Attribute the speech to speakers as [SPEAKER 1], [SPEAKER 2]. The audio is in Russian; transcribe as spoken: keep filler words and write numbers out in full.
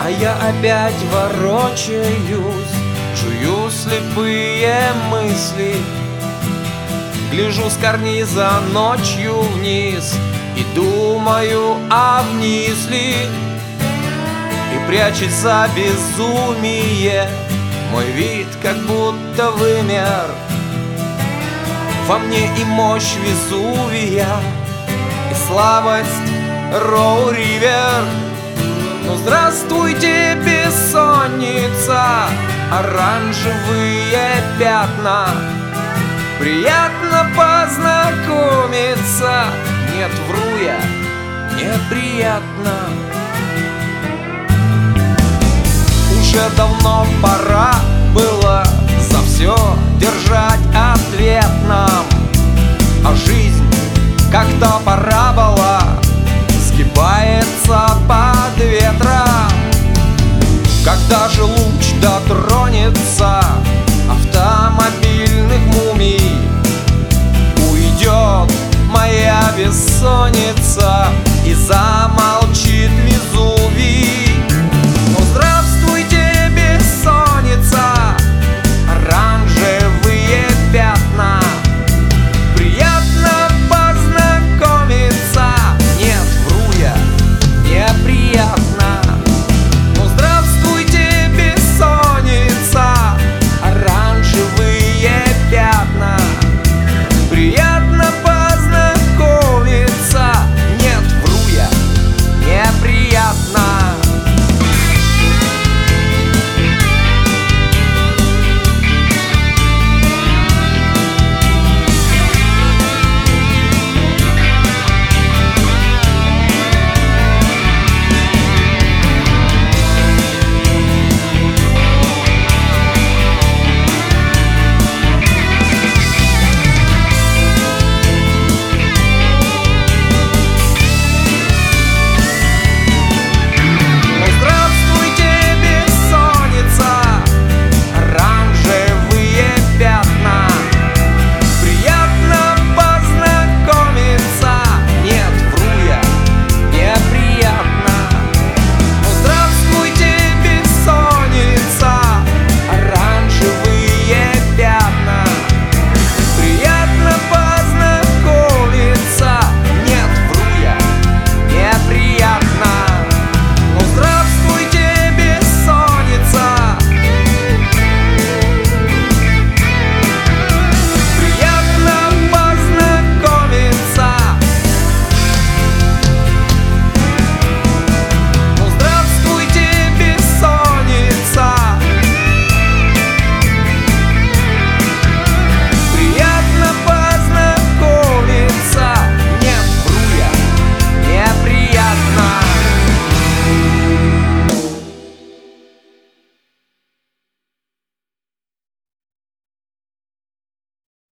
[SPEAKER 1] А я опять ворочаюсь, жую слепые мысли, гляжу с карниза ночью вниз и думаю, а вниз ли? И прячась за безумие, мой вид как будто вымер. Во мне и мощь Везувия, и слабость Роу-Ривер. Ну здравствуйте, бессонница, оранжевые пятна. Приятно познакомиться. Нет, вру я, неприятно. Уже давно пора было за все держать ответ нам. А жизнь как-то парабола